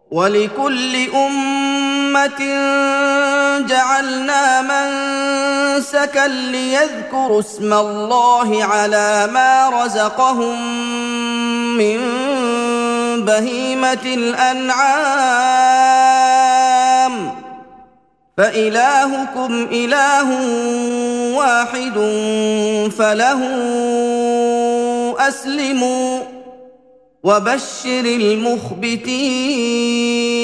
ولكل أمة جعلنا منسكا ليذكروا اسم الله على ما رزقهم من بهيمة الأنعام فإلهكم إله واحد فله أسلموا وبشر المخبتين